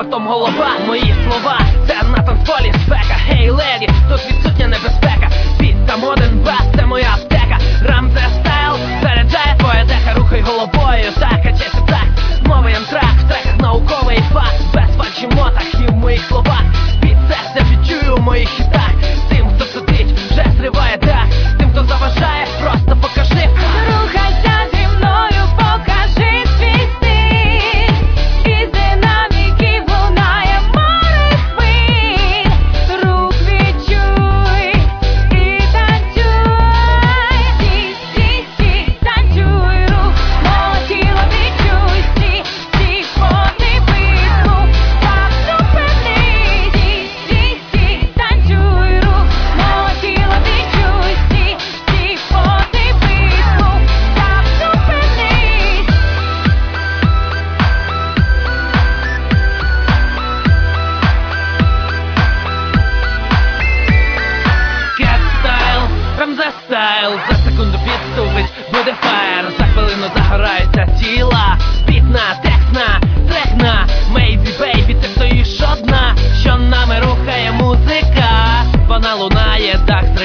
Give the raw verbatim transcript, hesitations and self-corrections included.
батом голова. Мої слова — це на танцполі спека. Гей, леді, тут відсутня небезпека. Біт там один бас, це моя аптека. Рамзе стайл заряджає твоє дека. Рухай головою, так, качайся так. Новий антракт, в треках науковий факт. Без фальші мотах і в моїх словах. Біт серця відчую у моїх хітах. Тим, хто сидить, вже зриває дах. Тим, хто заважає, просто покажи. Рухайся зі мною, покажи свій стиль. Із динаміків лунає море хвиль. Рух відчуй і танцюй. Стій, стій, стій, танцюй, рух. Мого тіла відчуй. Стій, стій, подивись, рух. Так, зупинись. Стій, стій, стій, танцюй, рух. Мого тіла відчуй. Стій, стій, подивись, рух. Так, зупинись. Кет стайл, Рамзе стайл. За секунду підступить, буде фаєр. За хвилину загораються тіла. Бітна, тексна, трекна. Мейбі, бейбі, ти стоїш одна. Що нами рухає музика. Вона лунає, так